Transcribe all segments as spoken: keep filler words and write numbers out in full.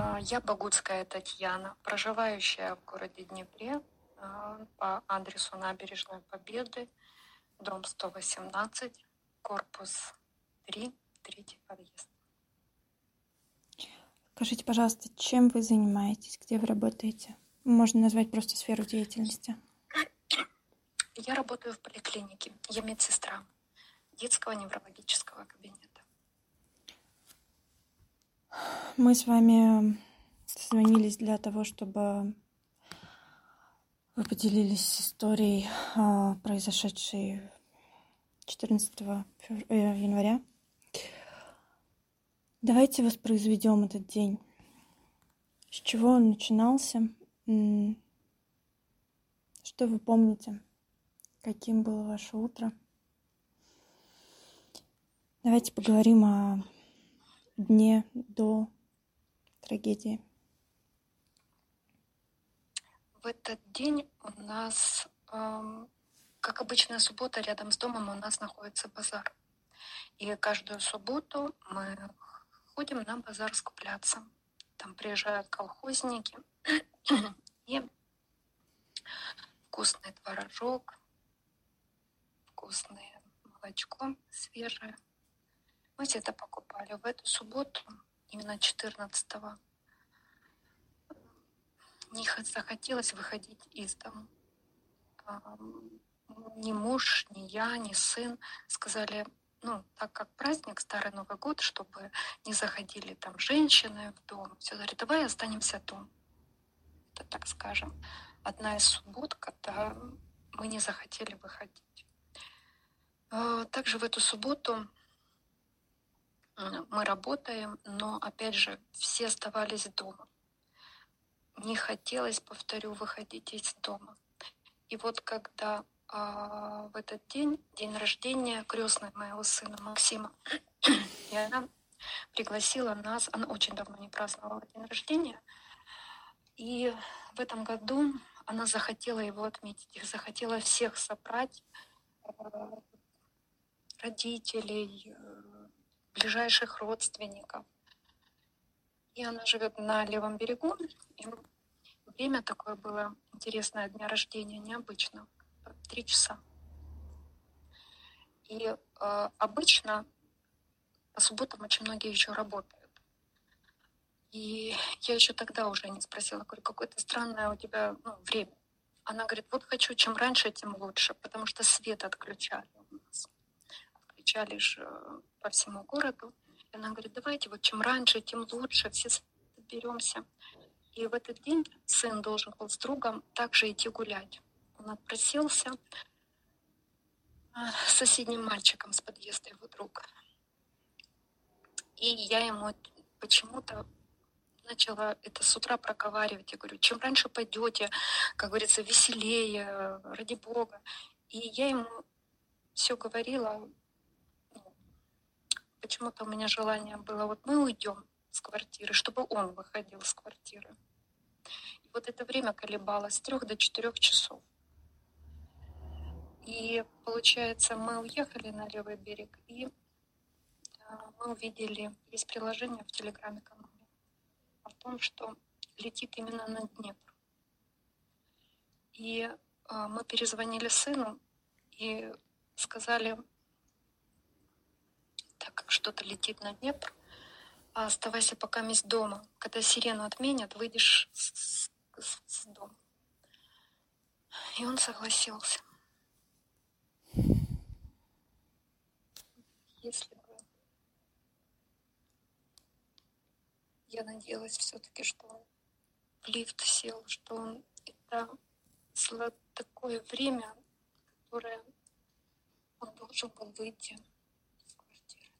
Я Богутская Татьяна, проживающая в городе Днепре по адресу Набережной Победы, дом сто восемнадцать, корпус три, третий подъезд. Скажите, пожалуйста, чем вы занимаетесь, где вы работаете? Можно назвать просто сферу деятельности. Я работаю в поликлинике. Я медсестра детского неврологического кабинета. Мы с вами созвонились для того, чтобы вы поделились историей, произошедшей четырнадцатого января. Давайте воспроизведем этот день. С чего он начинался? Что вы помните? Каким было ваше утро? Давайте поговорим о дне до трагедии. В этот день у нас, эм, как обычная суббота, рядом с домом у нас находится базар. И каждую субботу мы ходим на базар скупляться. Там приезжают колхозники и вкусный творожок, вкусное молочко свежее. Мы все это покупали. В эту субботу, именно четырнадцатого, не захотелось выходить из дома. Ни муж, ни я, ни сын сказали, ну, так как праздник, Старый Новый год, чтобы не заходили там женщины в дом. Все говорят, давай останемся дома. Это, так скажем, одна из суббот, когда мы не захотели выходить. Также в эту субботу мы работаем, но, опять же, все оставались дома. Не хотелось, повторю, выходить из дома. И вот когда а, в этот день, день рождения крестной моего сына Максима, и она пригласила нас, она очень давно не праздновала день рождения, и в этом году она захотела его отметить, их захотела всех собрать, родителей, ближайших родственников. И она живет на левом берегу, и время такое было интересное, дня рождения, необычно, три часа. И э, обычно по субботам очень многие еще работают. И я еще тогда уже не спросила, говорю, какое-то странное у тебя ну, время. Она говорит, вот хочу, чем раньше, тем лучше, потому что свет отключали у нас. Отключали же по всему городу. И она говорит, давайте вот чем раньше, тем лучше, все соберемся. И в этот день сын должен был с другом также идти гулять. Он отпросился с соседним мальчиком с подъезда, его друга. И я ему почему-то начала это с утра проговаривать. Я говорю, чем раньше пойдете, как говорится, веселее, ради Бога. И я ему все говорила. Почему-то у меня желание было, вот мы уйдем с квартиры, чтобы он выходил с квартиры. И вот это время колебалось с трех до четырех часов. И получается, мы уехали на левый берег, и мы увидели, есть приложение в Телеграме-канале о том, что летит именно на Днепр. И а, мы перезвонили сыну и сказали, так как что-то летит на Днепр, оставайся пока месть дома. Когда сирену отменят, выйдешь с, с, с дома. И он согласился. Если бы я надеялась все-таки, что он в лифт сел, что он это такое время, которое он должен был выйти из квартиры.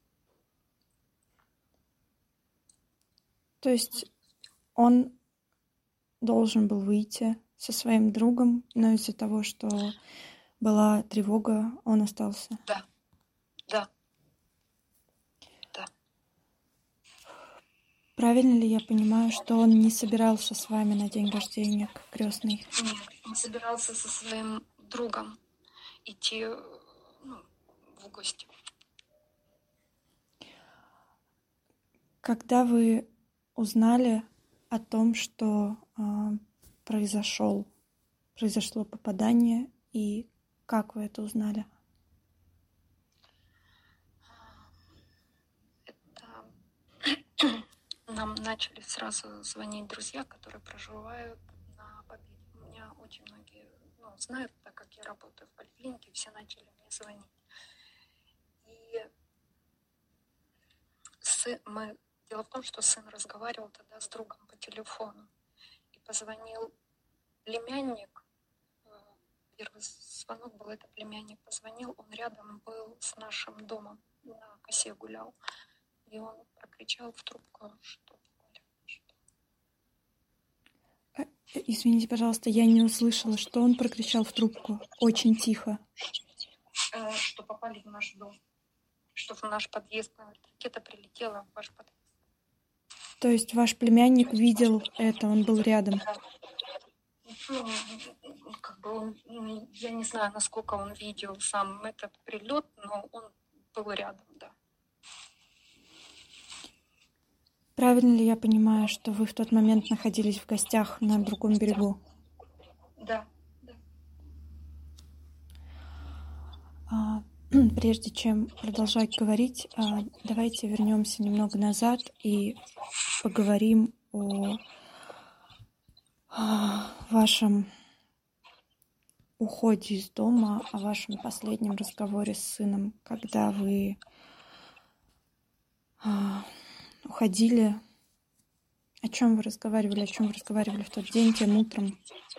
То есть он должен был выйти со своим другом, но из-за того, что была тревога, он остался? Да, да. Правильно ли я понимаю, что он не собирался с вами на день рождения, как крестный? Нет, он собирался со своим другом идти ну, в гости. Когда вы узнали о том, что а, произошел, произошло попадание, и как вы это узнали? Это нам начали сразу звонить друзья, которые проживают на Победе. У меня очень многие ну, знают, так как я работаю в поликлинике, все начали мне звонить. И сын, мы... Дело в том, что сын разговаривал тогда с другом по телефону. И позвонил племянник. Первый звонок был, это племянник позвонил. Он рядом был с нашим домом, на косе гулял. И он прокричал в трубку, что Извините, пожалуйста, я не услышала, что он прокричал в трубку. Очень тихо. Э, что попали в наш дом. Что в наш подъезд. Ракета прилетела в ваш подъезд. То есть ваш племянник видел это, он был рядом? Ну, как бы он, я не знаю, насколько он видел сам этот прилет, но он был рядом, да. Правильно ли я понимаю, что вы в тот момент находились в гостях на другом берегу? Да, да. А, прежде чем продолжать говорить, а, давайте вернемся немного назад и поговорим о, о вашем уходе из дома, о вашем последнем разговоре с сыном, когда вы а, уходили. О чем вы разговаривали, о чем вы разговаривали в тот день, тем утром?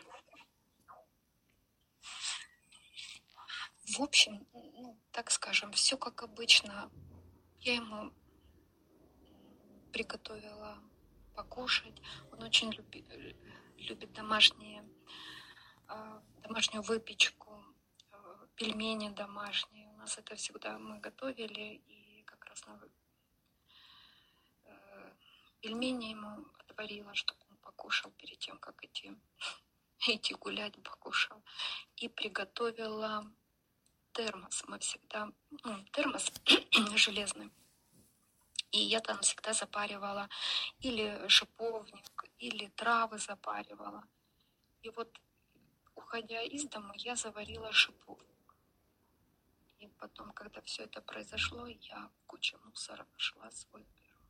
В общем, ну, так скажем, все как обычно. Я ему приготовила покушать. Он очень любит, любит домашние, домашнюю выпечку, пельмени домашние. У нас это всегда мы готовили, и как раз на пельмени ему отварила, чтобы он покушал перед тем, как идти, идти гулять, покушал. И приготовила термос. Мы всегда... Ну, термос железный. И я там всегда запаривала или шиповник, или травы запаривала. И вот, уходя из дома, я заварила шиповник. И потом, когда все это произошло, я в куче мусора нашла свой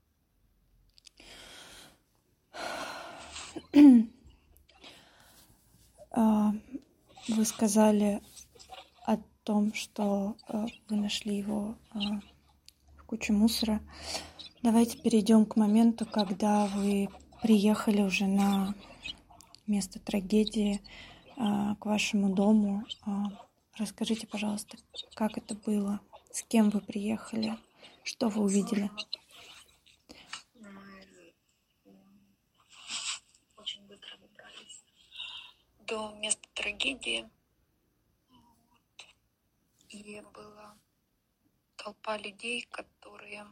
перо. Вы сказали о том, что вы нашли его в куче мусора. Давайте перейдем к моменту, когда вы приехали уже на место трагедии, к вашему дому. Расскажите, пожалуйста, как это было, с кем вы приехали, что вы увидели? Мы очень быстро добрались до места трагедии. И была толпа людей, которые...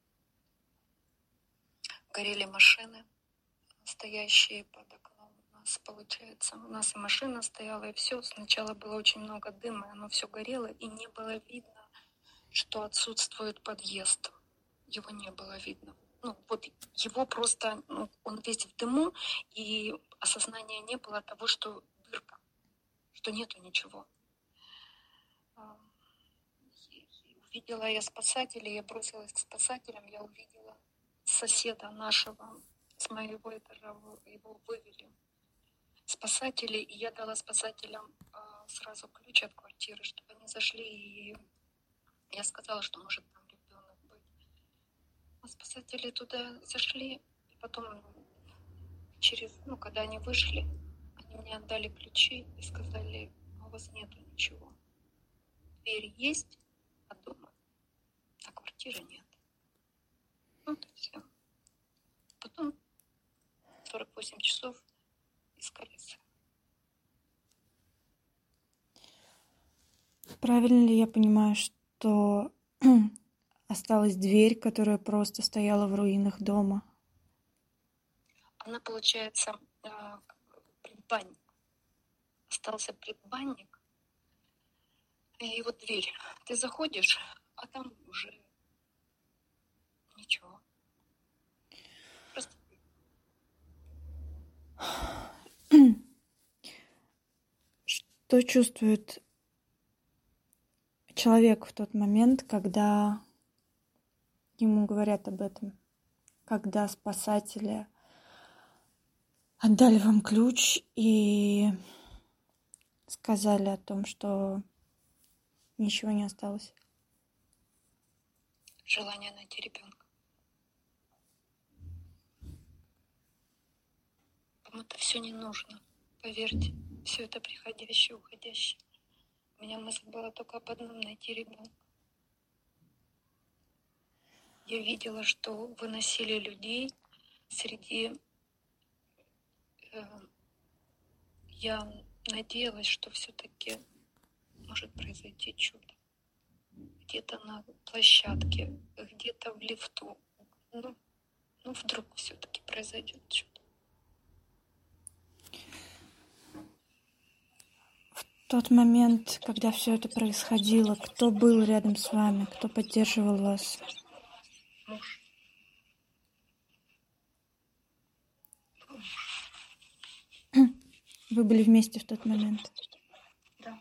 Горели машины, стоящие под окном. У нас, получается, у нас и машина стояла, и все. Сначала было очень много дыма, оно все горело, и не было видно, что отсутствует подъезд. Его не было видно. Ну, вот его просто, ну, он весь в дыму, и осознания не было того, что дырка, что нету ничего. Увидела я спасателей, я бросилась к спасателям, я увидела соседа нашего, с моего этажа, его вывели спасатели, и я дала спасателям а, сразу ключ от квартиры, чтобы они зашли, и я сказала, что может там ребенок быть. А спасатели туда зашли, и потом через, ну, когда они вышли, они мне отдали ключи и сказали, у вас нету ничего. Дверь есть, а дома, а квартиры нет. Вот и все. Потом сорок восемь часов искали сына. Правильно ли я понимаю, что осталась дверь, которая просто стояла в руинах дома? Она, получается, предбанник. Остался предбанник. И вот дверь. Ты заходишь, а там уже ничего. Просто... Что чувствует человек в тот момент, когда ему говорят об этом? Когда спасатели отдали вам ключ и сказали о том, что ничего не осталось? Желание найти ребенка. Кому-то все не нужно. Поверьте, все это приходящее, уходящее. У меня мысль была только об одном — найти ребенка. Я видела, что выносили людей среди... э, я надеялась, что все-таки может произойти чудо. Где-то на площадке, где-то в лифту. Ну, ну вдруг все-таки произойдет чудо. В тот момент, когда все это происходило, кто был рядом с вами, кто поддерживал вас? Муж. Вы были вместе в тот момент? Да.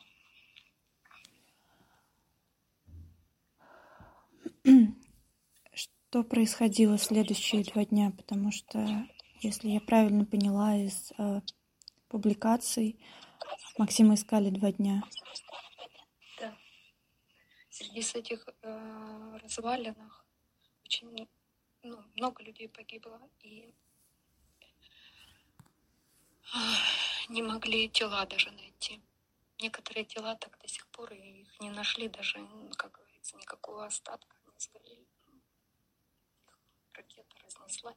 Что происходило следующие два дня? Потому что, если я правильно поняла из э, публикаций, Максима искали два дня. Да. Среди этих э, развалинах очень ну, много людей погибло, и э, не могли тела даже найти. Некоторые тела так до сих пор и их не нашли, даже, как говорится, никакого остатка не сгорели. Ракета разнесла.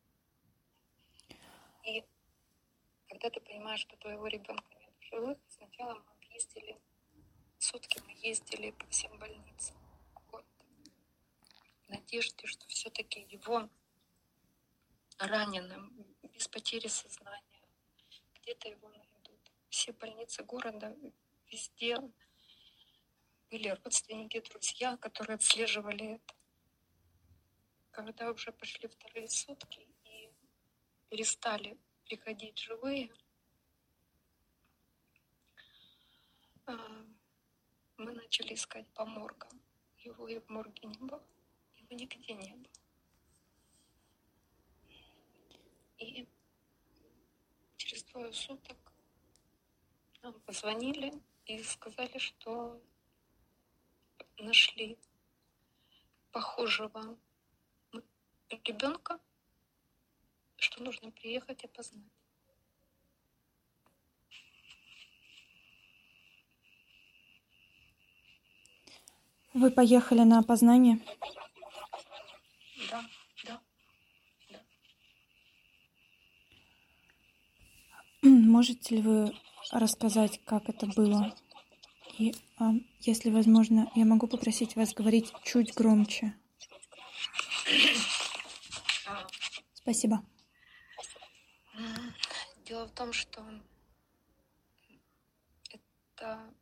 И когда ты понимаешь, что твоего ребенка нет в живых, сначала мы ездили, сутки мы ездили по всем больницам города, в надежде, что все-таки его раненым, без потери сознания, где-то его найдут. Все больницы города, везде были родственники, друзья, которые отслеживали это. Когда уже пошли вторые сутки и перестали приходить живые, мы начали искать по моргам. Его и в морге не было, его нигде не было. И через двое суток нам позвонили и сказали, что нашли похожего ребенка, что нужно приехать и опознать. Вы поехали на опознание? Да, да, да. Можете ли вы рассказать, как это было? И, а, если возможно, я могу попросить вас говорить чуть громче. Спасибо. Дело в том, что это,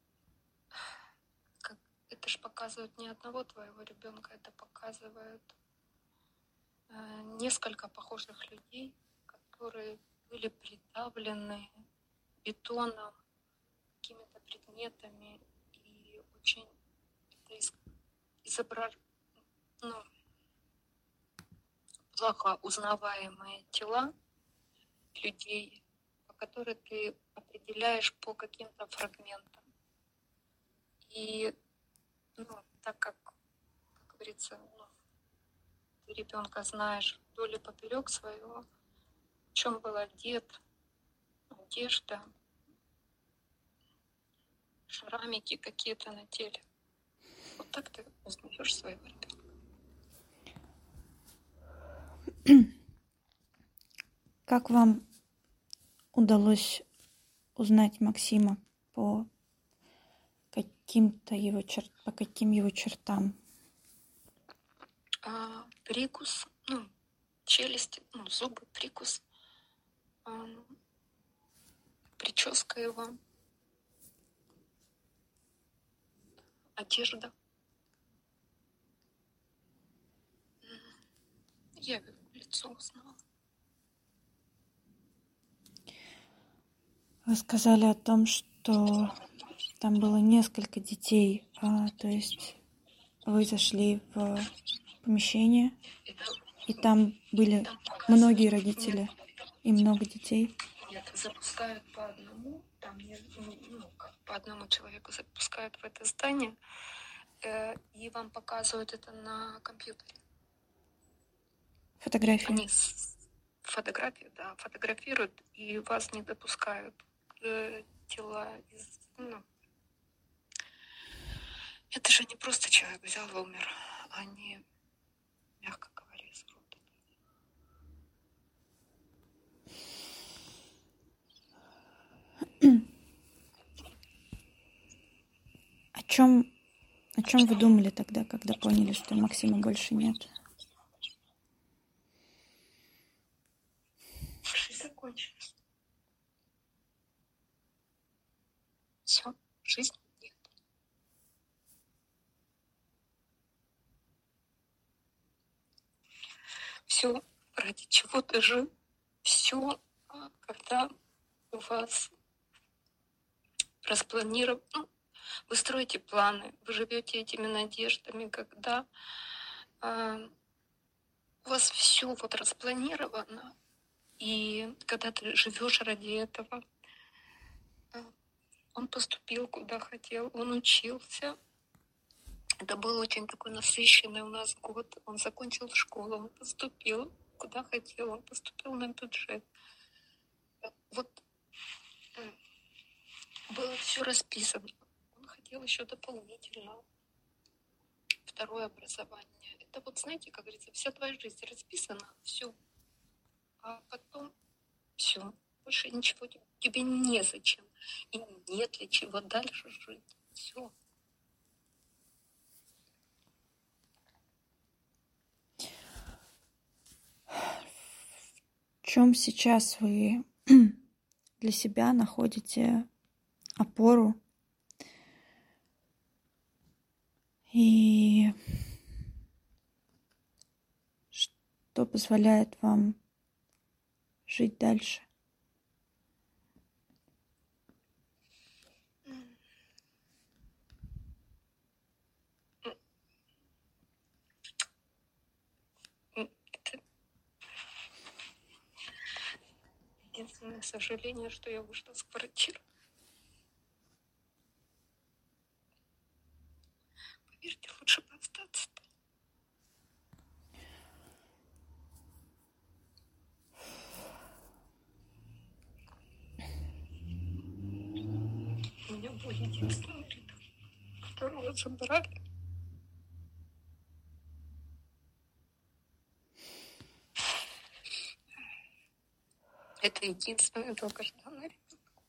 как, это же показывает не одного твоего ребенка, это показывает э, несколько похожих людей, которые были придавлены бетоном, какими-то предметами, и очень это изображено, ну, плохо узнаваемые тела людей, по которым ты определяешь по каким-то фрагментам. И ну, так как, как говорится, ну, ты ребенка знаешь вдоль и поперек своего, в чем был одет, одежда, шрамики какие-то на теле. Вот так ты узнаешь своего ребенка. Как вам удалось узнать Максима по каким-то его чер... по каким его чертам? А, прикус, ну, челюсти, ну, зубы, прикус, а, прическа его, одежда. Я его лицо узнала. Вы сказали о том, что что там было несколько детей, а, то есть вы зашли в помещение, и там были Там многие показывают, нет, родители и много детей. нет, запускают по одному, там не- ну, ну, как по одному человеку запускают в это здание, э, и вам показывают это на компьютере. Фотографии. Они с- фотографию, да, фотографируют, и вас не допускают э, тела из, ну, это же не просто человек взял и умер, они, мягко говоря, изуродованы. О чем, о чем вы думали тогда, когда поняли, что Максима больше нет? Жизнь закончилась. Все, жизнь нет. Все, ради чего ты жил, все, когда у вас распланировано, ну, вы строите планы, вы живете этими надеждами, когда а, у вас все вот распланировано, и когда ты живешь ради этого, а, он поступил куда хотел, он учился. Это был очень такой насыщенный у нас год. Он закончил школу, он поступил куда хотел, он поступил на бюджет. Вот м, было все расписано. Он хотел еще дополнительно второе образование. Это вот, знаете, как говорится, вся твоя жизнь расписана, все. А потом все. Больше ничего тебе, тебе незачем. И нет для чего дальше жить. Все. В чем сейчас вы для себя находите опору и что позволяет вам жить дальше? Это единственное сожаление, что я вышла с квартиры. Поверьте, лучше бы остаться. У меня был единственный ребенок, которого забрали. Это единственный долгожданный ребенок.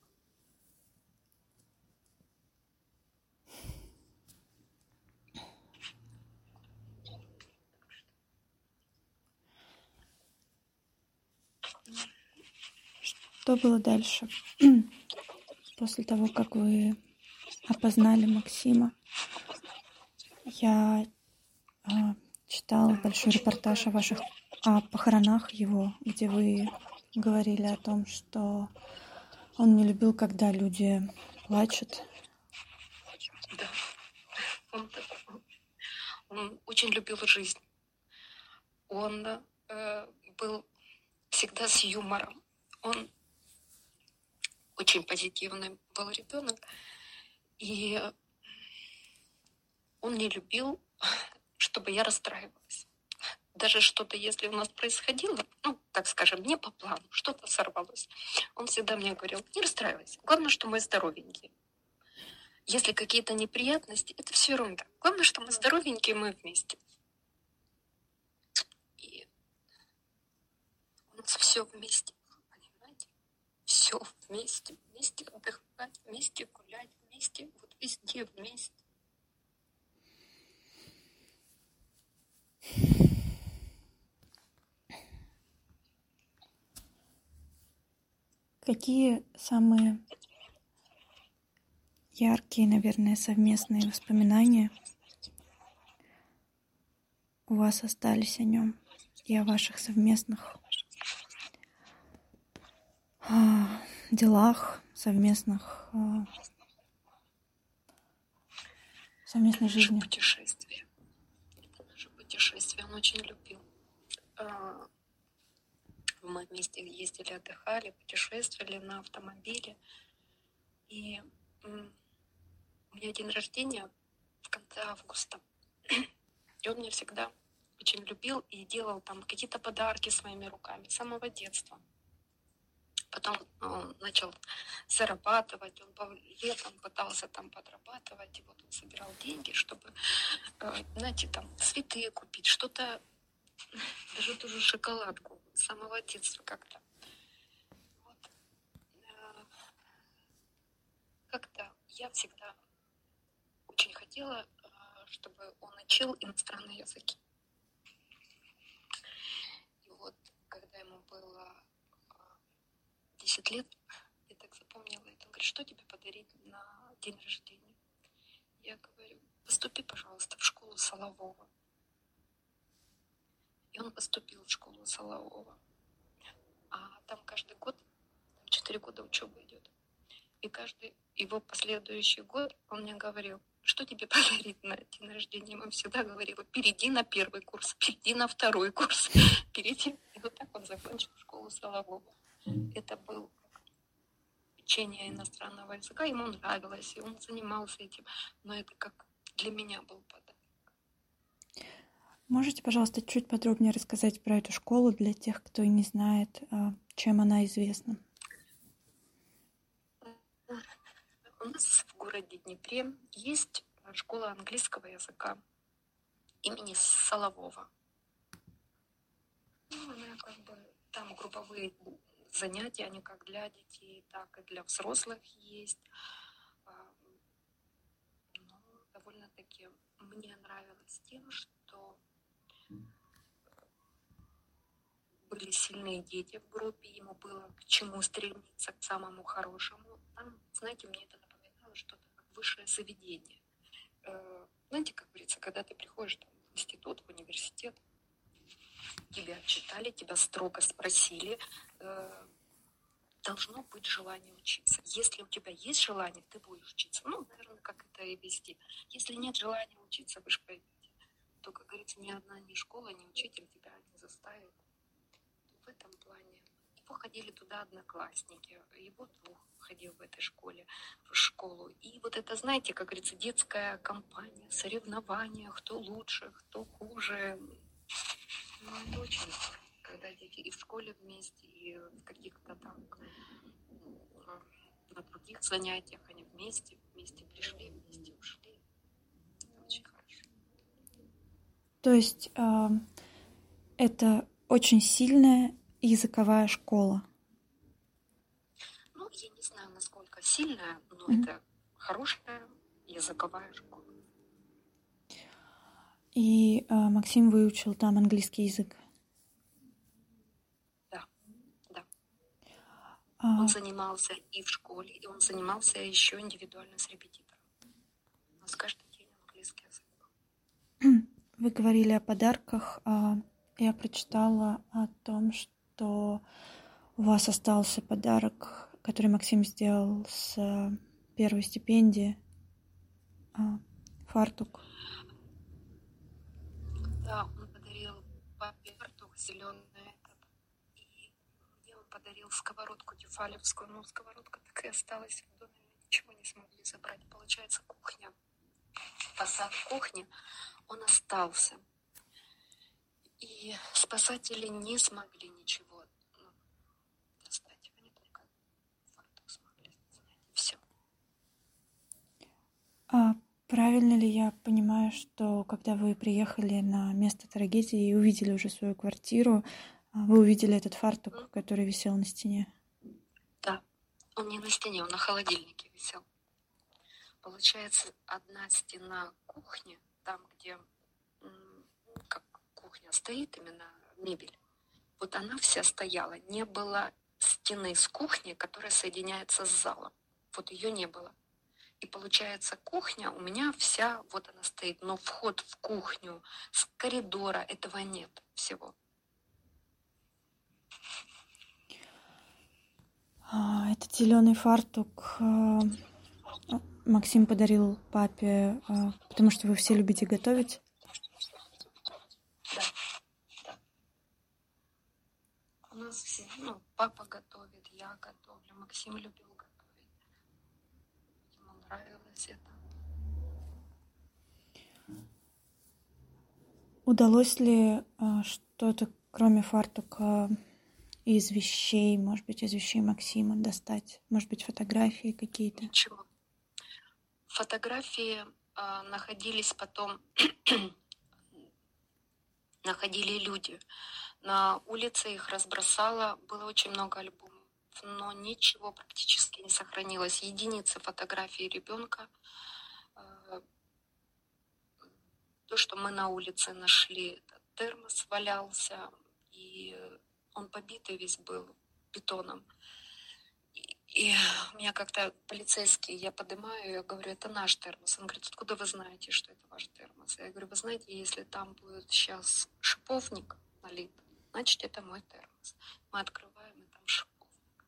Что было дальше? После того, как вы опознали Максима, я э, читала большой репортаж о ваших о похоронах его, где вы говорили о том, что он не любил, когда люди плачут. Да. Он, он очень любил жизнь. Он э, был всегда с юмором. Он очень позитивный был ребенок. И он не любил, чтобы я расстраивалась. Даже что-то, если у нас происходило, ну, так скажем, не по плану, что-то сорвалось, он всегда мне говорил: не расстраивайся, главное, что мы здоровенькие. Если какие-то неприятности, это все ерунда. Главное, что мы здоровенькие, мы вместе. И у нас все вместе, понимаете? Все вместе, вместе отдыхать, вместе гулять, вместе, вот везде вместе. Какие самые яркие, наверное, совместные воспоминания у вас остались о нем и о ваших совместных а, делах, совместных э, совместной Это наше жизни? путешествие. Это наше путешествие. Он очень любил. А, Мы вместе ездили, отдыхали, путешествовали на автомобиле. И м, у меня день рождения в конце августа. И он меня всегда очень любил и делал там какие-то подарки своими руками с самого детства. Потом он начал зарабатывать, он по- летом пытался там подрабатывать, и вот он собирал деньги, чтобы, э, знаете, там цветы купить, что-то, даже ту же шоколадку с самого детства как-то. Вот. Э, Как-то я всегда очень хотела, э, чтобы он учил иностранные языки. И вот, когда ему было э, десять лет, я так запомнила это. Он говорит, что тебе подарить на день рождения? Я говорю, поступи, пожалуйста, в школу Солового. И он поступил в школу Солового. А там каждый год, четыре года учебы идет. И каждый его последующий год он мне говорил, что тебе подарить на день рождения. Я ему всегда говорила, перейди на первый курс, перейди на второй курс, перейди. И вот так он закончил школу Солового. Это был учение иностранного языка, ему нравилось, и он занимался этим. Но это как для меня был подарок. Можете, пожалуйста, чуть подробнее рассказать про эту школу для тех, кто не знает, э, чем она известна? У нас в городе Днепре есть школа английского языка имени Солового. Ну, она как бы, там групповые занятия, они как для детей, так и для взрослых есть. А, Ну, довольно-таки мне нравилось тем, что были сильные дети в группе, ему было к чему стремиться, к самому хорошему. Там, знаете, мне это напоминало что-то как высшее заведение. Э, Знаете, как говорится, когда ты приходишь там, в институт, в университет, тебя отчитали, тебя строго спросили, э, должно быть желание учиться. Если у тебя есть желание, ты будешь учиться. Ну, наверное, как это и везде. Если нет желания учиться, вы же поймете, то, как говорится, ни одна ни школа, ни учитель тебя не заставит. В этом плане. Его ходили туда одноклассники, его друг ходил в этой школе, в школу. И вот это, знаете, как говорится, детская компания, соревнования, кто лучше, кто хуже. Ну, это очень здорово, когда дети и в школе вместе, и в каких-то там на других занятиях они вместе, вместе пришли, вместе ушли. Это очень хорошо. То есть э, это очень сильная языковая школа. Ну, я не знаю, насколько сильная, но Мгм. это хорошая языковая школа. И э, Максим выучил там английский язык. Да, да. А, Он занимался и в школе, и он занимался еще индивидуально с репетитором. У нас каждый день английский язык был. Вы говорили о подарках. а, Я прочитала о том, что у вас остался подарок, который Максим сделал с э, первой стипендии. а, Фартук. Да, он подарил папе фартук зеленый этот, и мне он подарил сковородку тефалевскую, но сковородка так и осталась в доме, мы ничего не смогли забрать. Получается, кухня, фасад кухни, он остался. И спасатели не смогли ничего ну, достать. Они только фартук смогли снять, и все. А правильно ли я понимаю, что когда вы приехали на место трагедии и увидели уже свою квартиру, а, вы увидели этот фартук, который висел на стене? Да, он не на стене, он на холодильнике висел. Получается, одна стена кухни, там, где м, как кухня стоит, именно мебель, вот она вся стояла. Не было стены с кухни, которая соединяется с залом. Вот ее не было. И получается, кухня у меня вся, вот она стоит, но вход в кухню с коридора, этого нет всего. А, этот зеленый фартук э, Максим подарил папе, э, потому что вы все любите готовить. Да, да. У нас все, ну, папа готовит, я готовлю, Максим любил готовить. Ему нравилось это. Удалось ли э, что-то, кроме фартука, из вещей, может быть, из вещей Максима достать? Может быть, фотографии какие-то? Ничего. Фотографии э, находились потом, находили люди. На улице их разбросало, было очень много альбомов, но ничего практически не сохранилось. Единицы фотографий ребенка. Э, то, что мы на улице нашли, этот термос валялся, и он побитый весь был бетоном. И, и меня как-то полицейский, я поднимаю, я говорю, это наш термос. Он говорит, откуда вы знаете, что это ваш термос? Я говорю, вы знаете, если там будет сейчас шиповник налит, значит, это мой термос. Мы открываем, и там шиповник.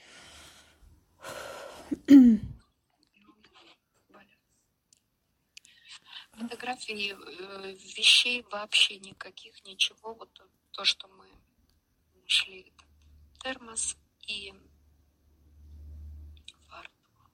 Фотографий, э, вещей вообще никаких, ничего. Вот то, то, что мы нашли, это термос и фартук.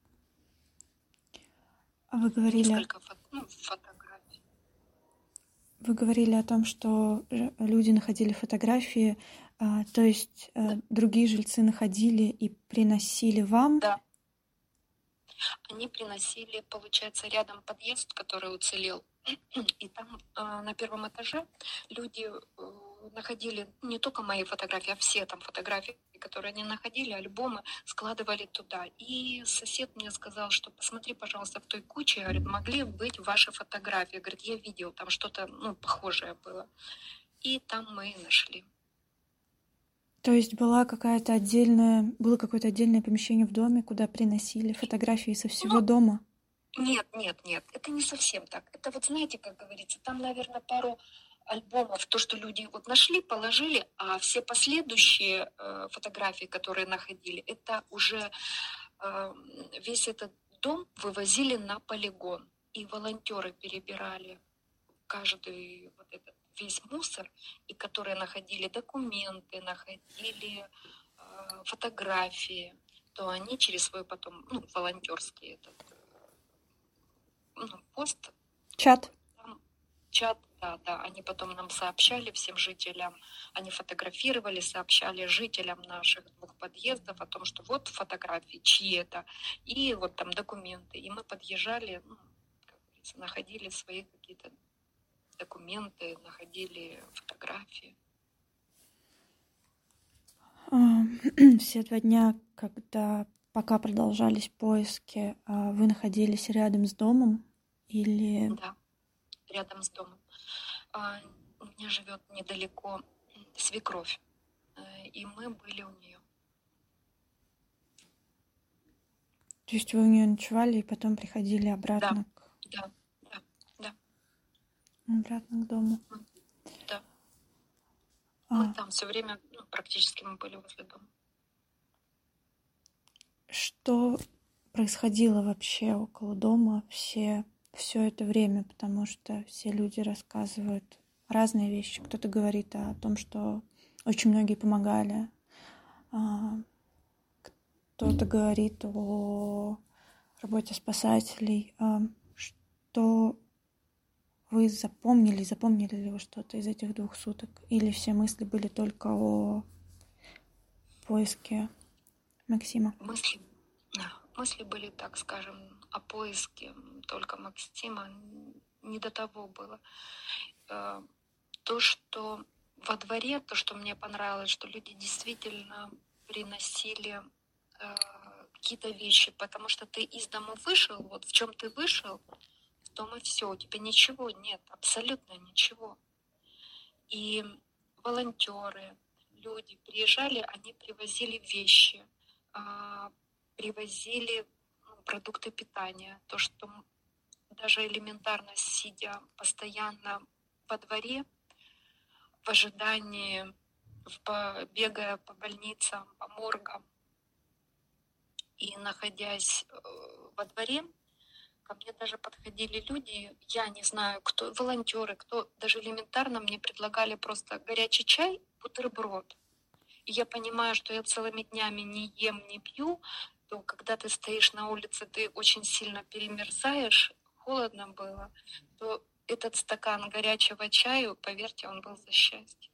А вы говорили, Несколько фото, ну, фотографий. вы говорили о том, что э, люди находили фотографии, а, то есть э, Да. другие жильцы находили и приносили вам? Да. Они приносили, получается, рядом подъезд, который уцелел. И там э, на первом этаже люди э, находили не только мои фотографии, а все там фотографии, которые они находили, альбомы, складывали туда. И сосед мне сказал, что посмотри, пожалуйста, в той куче, говорит, могли быть ваши фотографии. Говорит, я видел, там что-то, ну, похожее было. И там мы и нашли. То есть была какая-то отдельная, было какое-то отдельное помещение в доме, куда приносили фотографии со всего Ну, дома? Нет, нет, нет, это не совсем так. Это вот знаете, как говорится, там, наверное, пару альбомов, то, что люди вот нашли, положили, а все последующие э, фотографии, которые находили, это уже э, весь этот дом вывозили на полигон. И волонтеры перебирали каждый вот этот весь мусор, и которые находили документы, находили э, фотографии, то они через свой потом, ну, волонтерский этот ну, пост, Чат? там, чат, да, да, они потом нам сообщали, всем жителям, они фотографировали, сообщали жителям наших двух подъездов о том, что вот фотографии, чьи это, и вот там документы. И мы подъезжали, ну, как говорится, находили свои какие-то документы, находили фотографии. А, Все два дня, когда пока продолжались поиски, а, вы находились рядом с домом или... Да, рядом с домом. А, у меня живет недалеко свекровь, э, и мы были у нее. То есть вы у нее ночевали и потом приходили обратно, к... Да, да, да, обратно к дому? мы, да. А, Мы там все время, ну, практически мы были возле дома. Что происходило вообще около дома все, все это время? Потому что все люди рассказывают разные вещи. Кто-то говорит о том, что очень многие помогали. а, Кто-то говорит о работе спасателей. А, Что вы запомнили? Запомнили ли вы что-то из этих двух суток? Или все мысли были только о поиске Максима? Мысли, да, мысли были, так скажем, о поиске только Максима. Не до того было. Э, То, что во дворе, то, что мне понравилось, что люди действительно приносили э, какие-то вещи, потому что ты из дома вышел, вот в чем ты вышел, в том и все, у тебя ничего нет, абсолютно ничего. И волонтеры, люди приезжали, они привозили вещи, а, привозили ну, продукты питания, то, что м- даже элементарно сидя постоянно во дворе, в ожидании, в по- бегая по больницам, по моргам, И находясь э, во дворе, ко мне даже подходили люди, я не знаю, кто, волонтеры, кто даже элементарно мне предлагали просто горячий чай, бутерброд. И я понимаю, что я целыми днями не ем, не пью, то когда ты стоишь на улице, ты очень сильно перемерзаешь, холодно было, то этот стакан горячего чаю, поверьте, он был за счастье.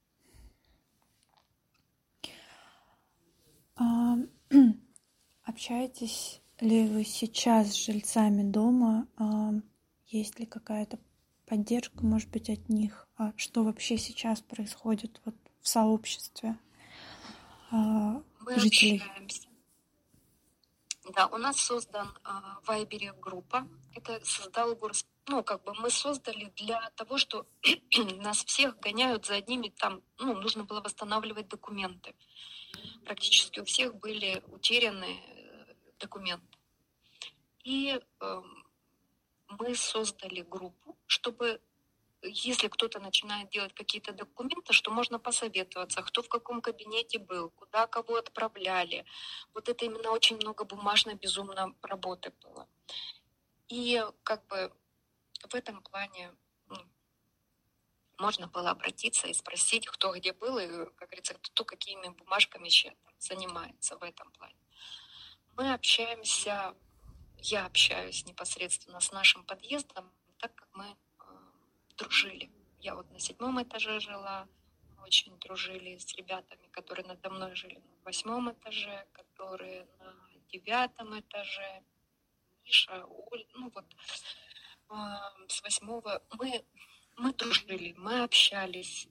А, общаетесь ли вы сейчас с жильцами дома? А, есть ли какая-то поддержка, может быть, от них? А что вообще сейчас происходит вот в сообществе а, Мы жителей? общаемся. Да, у нас создан а, в Вайбере группа. Это создал город. Ну, как бы мы создали для того, что нас всех гоняют за одними там, ну, нужно было восстанавливать документы. Практически у всех были утеряны э, документы. И э, мы создали группу, чтобы, если кто-то начинает делать какие-то документы, что можно посоветоваться, кто в каком кабинете был, куда кого отправляли. Вот это именно очень много бумажной безумно работы было. И как бы в этом плане ну, можно было обратиться и спросить, кто где был, и, как говорится, кто какими бумажками еще занимается в этом плане. Мы общаемся, я общаюсь непосредственно с нашим подъездом, так как мы э, дружили. Я вот на седьмом этаже жила, мы очень дружили с ребятами, которые надо мной жили на восьмом этаже, которые на девятом этаже. Миша, Оль, ну вот э, с восьмого мы, мы дружили, мы общались.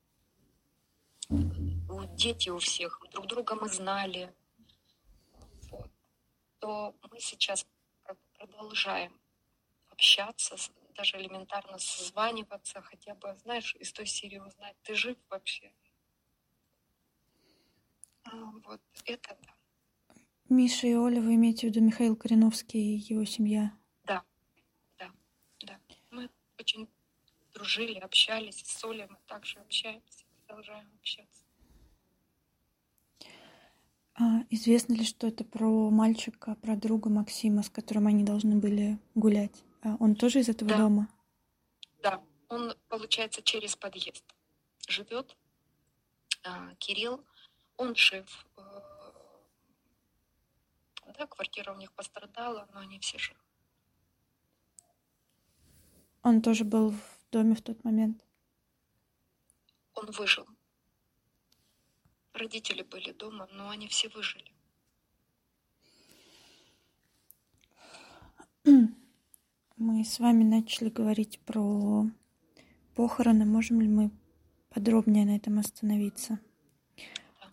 Дети у всех, друг друга мы знали. Вот. То мы сейчас продолжаем общаться, даже элементарно созваниваться, хотя бы, знаешь, из той серии узнать, ты жив вообще? Вот это да. Миша и Оля, вы имеете в виду Михаил Кореновский и его семья? Да, да, да. Мы очень дружили, общались с Олей, мы также общаемся, продолжаем общаться. А известно ли что-то про мальчика, про друга Максима, с которым они должны были гулять? А он тоже из этого да. дома? Да, он, получается, через подъезд живет. А, Кирилл, он жив. Да, квартира у них пострадала, но они все живы. Он тоже был в доме в тот момент? Он выжил. Родители были дома, но они все выжили. Мы с вами начали говорить про похороны. Можем ли мы подробнее на этом остановиться? Да.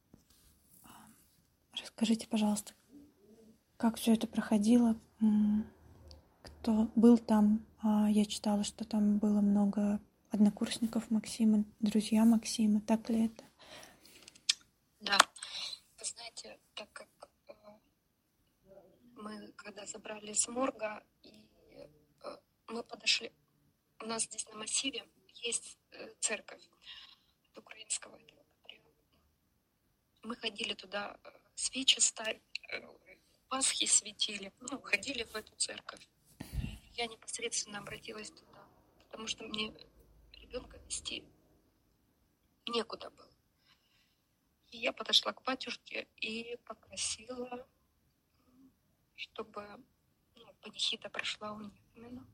Расскажите, пожалуйста, как все это проходило? Кто был там? Я читала, что там было много однокурсников Максима, друзья Максима. Так ли это? Да. Вы знаете, так как э, мы, когда забрали с морга, и э, мы подошли, у нас здесь на массиве есть э, церковь от украинского этого патриарха. Мы ходили туда, э, свечи ставили, э, Пасхи светили, ну, ходили в эту церковь. Я непосредственно обратилась туда, потому что мне ребенка вести некуда было. И я подошла к батюшке и попросила, чтобы ну, панихида прошла у них именно.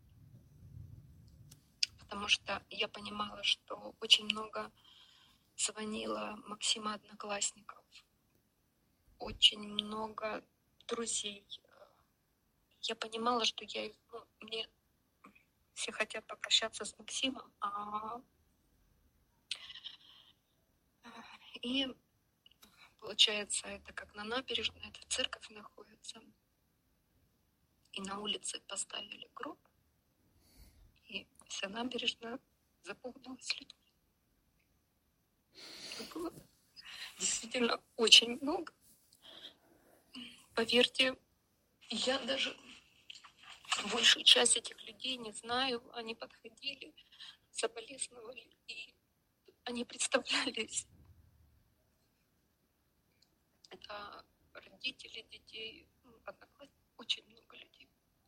Потому что я понимала, что очень много звонило Максима одноклассников, очень много друзей. Я понимала, что я, ну, мне все хотят попрощаться с Максимом, а... и получается, это как на набережной, эта церковь находится, и на улице поставили гроб, и вся набережная заполнилась людьми. Это было действительно очень много. Поверьте, я даже большую часть этих людей не знаю. Они подходили, соболезновали, и они представлялись. Это родители детей, ну, одноклассники, очень много людей.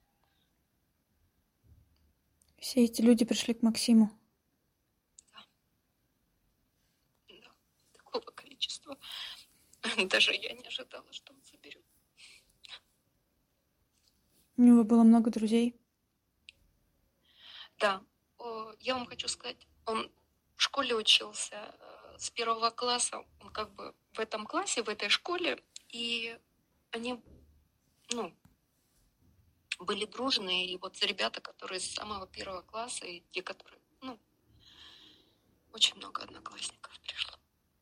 Все эти люди пришли к Максиму. Да. Да. Такого количества. Даже я не ожидала, что он соберет. У него было много друзей. Да. Я вам хочу сказать, он в школе учился с первого класса, он как бы в этом классе, в этой школе, и они, ну, были дружные, и вот ребята, которые с самого первого класса, и те, которые, ну, очень много одноклассников пришло.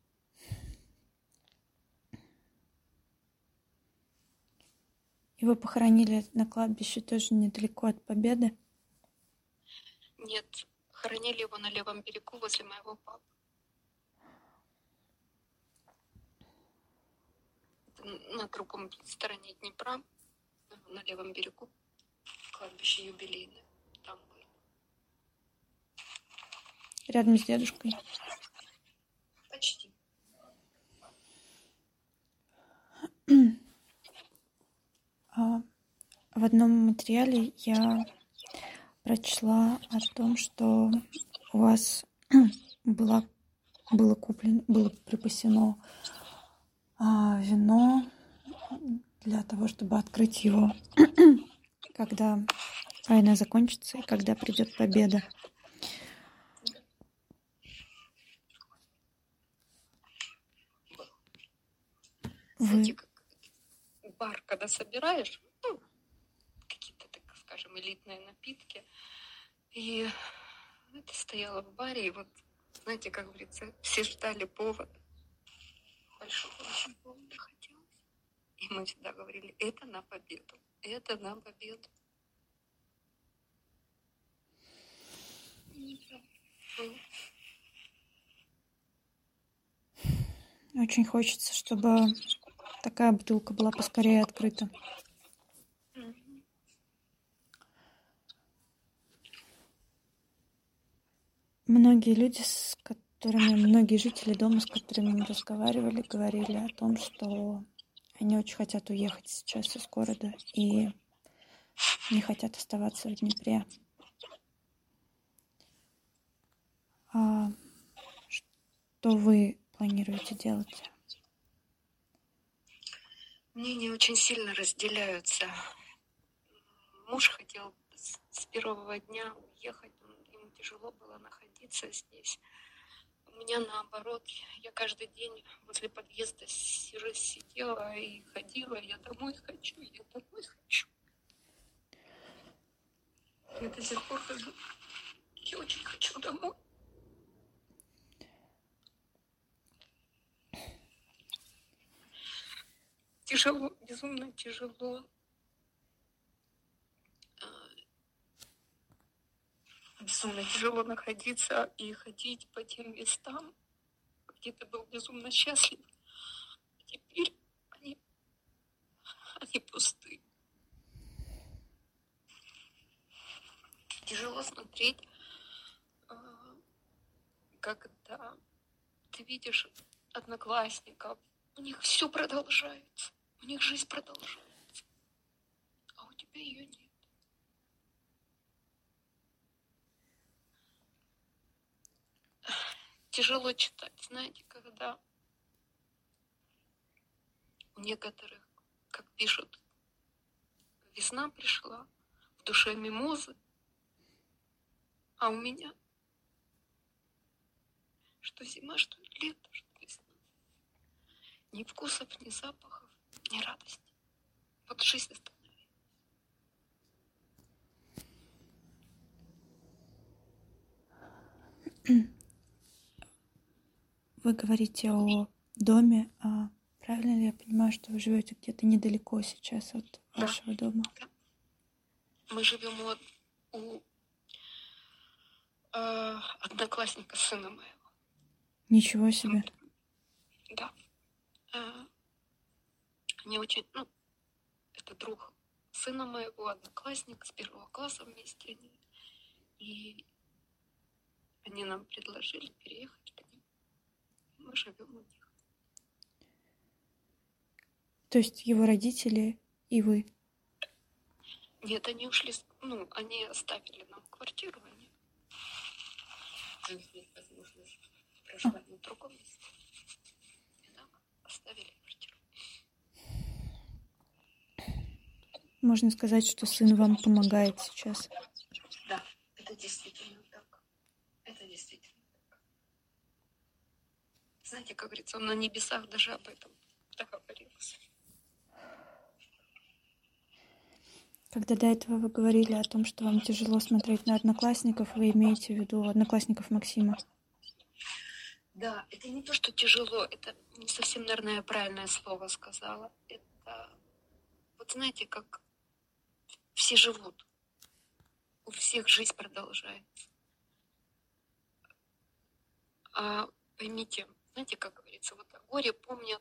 Его похоронили на кладбище тоже недалеко от Победы? Нет, хоронили его на левом берегу возле моего папы. На другом стороне Днепра, на левом берегу, кладбище юбилейное. Там были. Рядом с дедушкой? Почти. А в одном материале я прочла о том, что у вас было, было куплено, было припасено а, вино для того, чтобы открыть его, когда война закончится и когда придет победа. Знаете, как бар, когда собираешь, ну, какие-то, так скажем, элитные напитки, и это стояло в баре, и вот, знаете, как говорится, все ждали повода. Большого очень повода хотелось. И мы всегда говорили, это на победу, это на победу. Очень хочется, чтобы такая бутылка была поскорее открыта. Многие люди, с которыми, многие жители дома, с которыми мы разговаривали, говорили о том, что они очень хотят уехать сейчас из города и не хотят оставаться в Днепре. А что вы планируете делать? Мнения очень сильно разделяются. Муж хотел с, с первого дня уехать, ему тяжело было находиться здесь. У меня наоборот, я каждый день возле подъезда сидела и ходила, я домой хочу, я домой хочу. Я до сих пор хожу, я очень хочу домой. Тяжело, безумно тяжело. Безумно тяжело находиться и ходить по тем местам, где ты был безумно счастлив. Теперь они, они пусты. Тяжело смотреть, когда ты видишь одноклассников, у них все продолжается, у них жизнь продолжается, а у тебя ее нет. Тяжело читать, знаете, когда у некоторых, как пишут, весна пришла, в душе мимозы, а у меня что зима, что лето, что весна. Ни вкусов, ни запахов, ни радости. Вот жизнь остановилась. Вы говорите о доме, а правильно ли я понимаю, что вы живете где-то недалеко сейчас от вашего да. дома? Да. Мы живем у, у э, одноклассника сына моего. Ничего себе. Да. Э, они очень, ну, это друг сына моего, одноклассник с первого класса вместе они. И они нам предложили переехать к ним. Мы живем у них. То есть его родители и вы? Нет, они ушли, с- ну, они оставили нам квартиру, они у них нет возможности А, проживать на другом месте. И нам оставили квартиру. можно сказать, что сын вам помогает сейчас. Да, это действительно так. Это действительно так. Знаете, как говорится, он на небесах даже об этом договорился. Когда до этого вы говорили о том, что вам тяжело смотреть на одноклассников, вы имеете в виду одноклассников Максима? Да, это не то, что тяжело, это не совсем, наверное, я правильное слово сказала. Это, вот знаете, как все живут, у всех жизнь продолжается. А поймите, знаете, как говорится, вот о горе помнят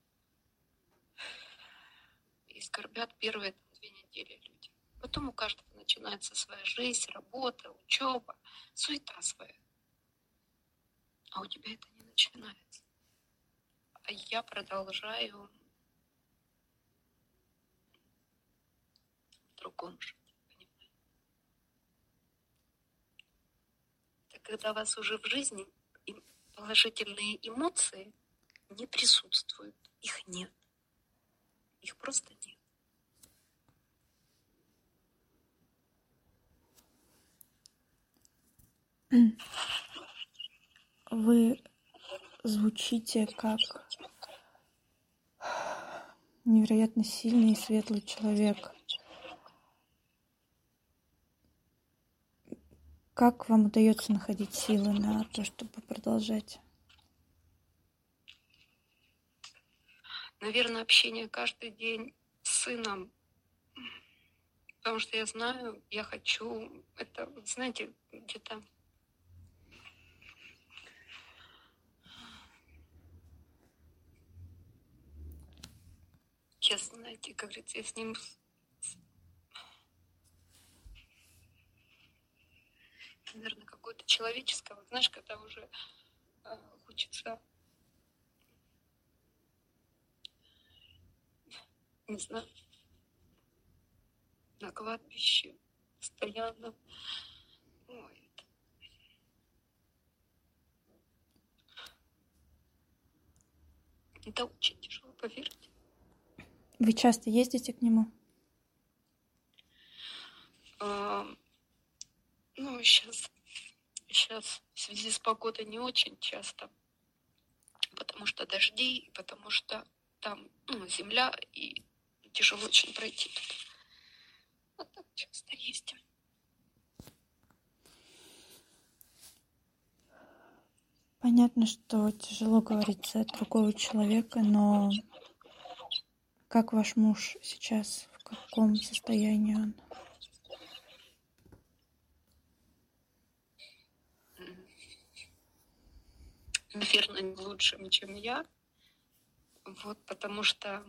и скорбят первые там, две недели люди. Потом у каждого начинается своя жизнь, работа, учеба, суета своя. А у тебя это не начинается. А я продолжаю в другом жить, понимаете? Это когда у вас уже в жизни и положительные эмоции не присутствуют. Их нет. Их просто нет. Вы звучите как невероятно сильный и светлый человек. Как вам удается находить силы на то, чтобы продолжать? Наверное, общение каждый день с сыном, потому что я знаю, я хочу, это, знаете, где-то я, знаете, как говорится, я с ним, наверное, какое-то человеческое, вот знаешь, когда уже э, хочется, не знаю, на кладбище постоянно. Ой, это, это очень тяжело, поверьте. Вы часто ездите к нему? А, ну, сейчас, сейчас в связи с погодой не очень часто, потому что дожди, потому что там ну, земля, и тяжело очень пройти тут. Вот так часто ездим. Понятно, что тяжело говорить за другого человека, но как ваш муж сейчас? В каком состоянии он? Наверное, не лучшим, чем я. Вот, потому что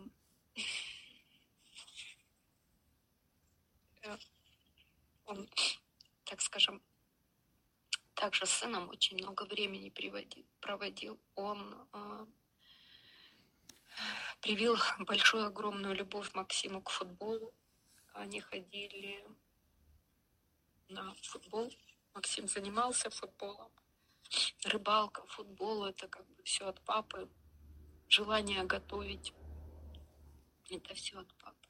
он, так скажем, также с сыном очень много времени приводил, проводил. Он э, привил большую, огромную любовь Максиму к футболу. Они ходили на футбол. Максим занимался футболом. Рыбалка, футбол, это как бы все от папы. Желание готовить, это все от папы.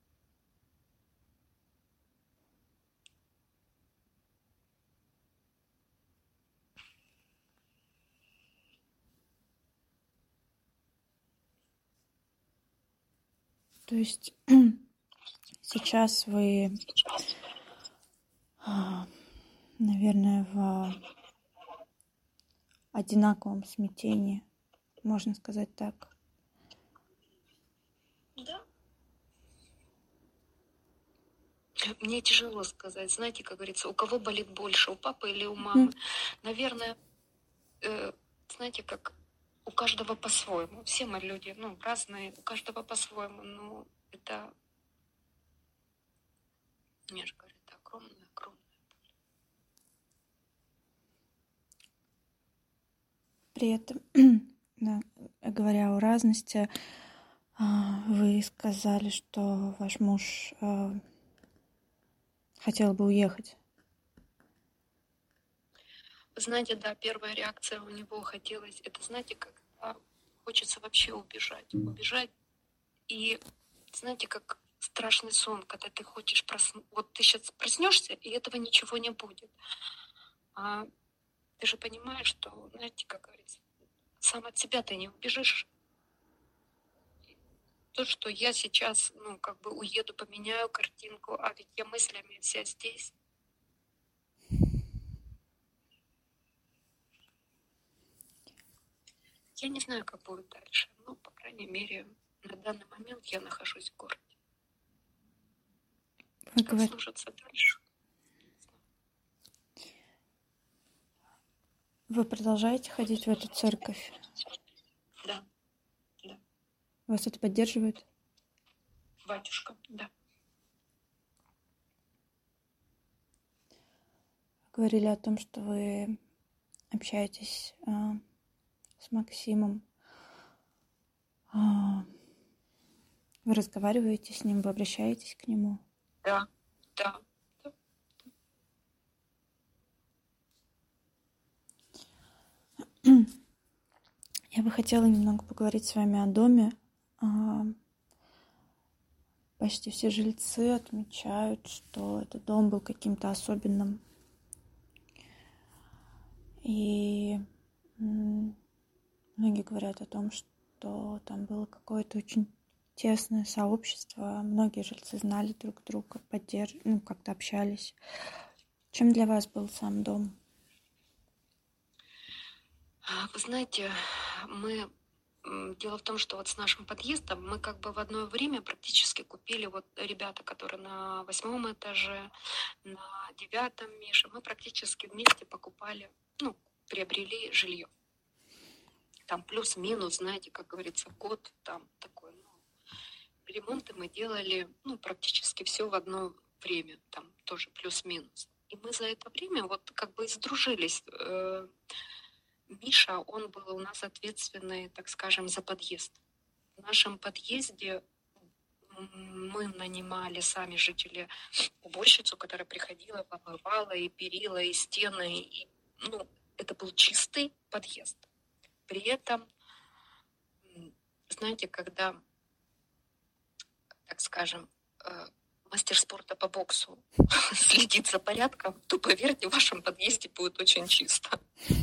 То есть сейчас вы, наверное, в одинаковом смятении, можно сказать так. Да. Мне тяжело сказать. Знаете, как говорится, у кого болит больше, у папы или у мамы? Наверное, э, знаете, как у каждого по-своему. Все мы люди, ну, разные, у каждого по-своему. Но это, я же говорю, это огромное, огромное. При этом, да, говоря о разности, А, Вы сказали, что ваш муж а, хотел бы уехать. Знаете, да, первая реакция у него хотелось, это знаете, как а, хочется вообще убежать, убежать. И знаете, как страшный сон, когда ты хочешь проснуться, вот ты сейчас проснешься, и этого ничего не будет. А ты же понимаешь, что, знаете, как говорится, сам от себя ты не убежишь. То, что я сейчас, ну, как бы уеду, поменяю картинку, а ведь я мыслями вся здесь. Я не знаю, как будет дальше, но, по крайней мере, на данный момент я нахожусь в городе. Вы Как говор- сложится дальше? Вы продолжаете ходить в эту церковь? Да, да, Вас это поддерживает? батюшка, да. Говорили о том, что вы общаетесь а, с Максимом. А, Вы разговариваете с ним, вы обращаетесь к нему. Да, да. да. Я бы хотела немного поговорить с вами о доме. А, Почти все жильцы отмечают, что этот дом был каким-то особенным. И м, многие говорят о том, что там было какое-то очень тесное сообщество. Многие жильцы знали друг друга, поддерж... ну, как-то общались. Чем для вас был сам дом? А, Вы знаете, мы м, дело в том, что вот с нашим подъездом мы как бы в одно время практически купили, вот ребята, которые на восьмом этаже, на девятом, Миша, мы практически вместе покупали, ну, приобрели жилье. Там плюс-минус, знаете, как говорится, год там такой, ну, ремонты мы делали, ну, практически все в одно время, там тоже плюс-минус. И мы за это время вот как бы сдружились. Э, Миша, он был у нас ответственный, так скажем, за подъезд. В нашем подъезде м, мы нанимали сами жители уборщицу, которая приходила, помывала и перила, и стены. И, ну, это был чистый подъезд. При этом, м, знаете, когда, так скажем, э, мастер спорта по боксу следит за порядком, то, поверьте, в вашем подъезде будет очень чисто.